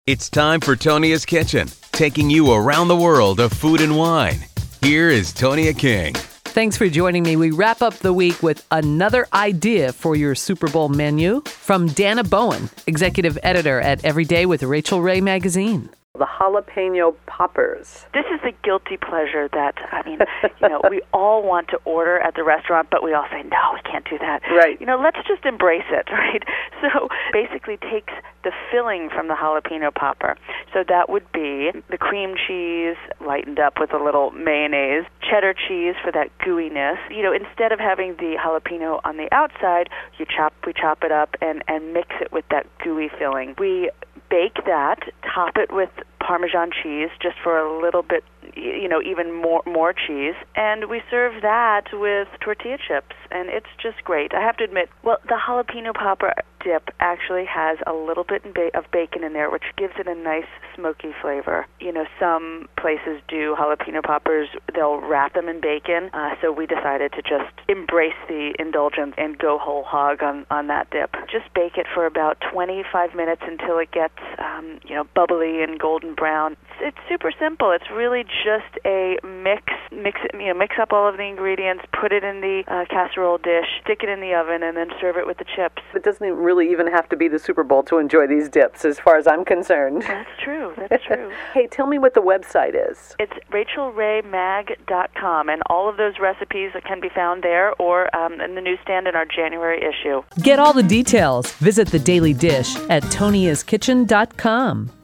It's time for Tonia's Kitchen, taking you around the world of food and wine. Here is Tonia King. Thanks for joining me. We wrap up the week with another idea for your Super Bowl menu from Dana Bowen, executive editor at Everyday with Rachel Ray magazine. The jalapeno poppers. This is the guilty pleasure that, we all want to order at the restaurant, but we all say, no, we can't do that. Right. Let's just embrace it, right? So basically takes the filling from the jalapeno popper. So that would be the cream cheese lightened up with a little mayonnaise, cheddar cheese for that gooiness. Instead of having the jalapeno on the outside, we chop it up and mix it with that gooey filling. We bake that, top it with Parmesan cheese just for a little bit, even more cheese, and we serve that with tortilla chips, and it's just great. I have to admit, the jalapeno popper dip actually has a little bit of bacon in there, which gives it a nice smoky flavor. Some places do jalapeno poppers, they'll wrap them in bacon, so we decided to just embrace the indulgence and go whole hog on that dip. Just bake it for about 25 minutes until it gets, bubbly and golden brown. It's super simple. It's really just a mix up all of the ingredients, put it in the casserole dish, stick it in the oven, and then serve it with the chips. It doesn't really even have to be the Super Bowl to enjoy these dips, as far as I'm concerned. That's true. Hey, tell me what the website is. It's rachelraymag.com, and all of those recipes can be found there or in the newsstand in our January issue. Get all the details. Visit The Daily Dish at toniaskitchen.com.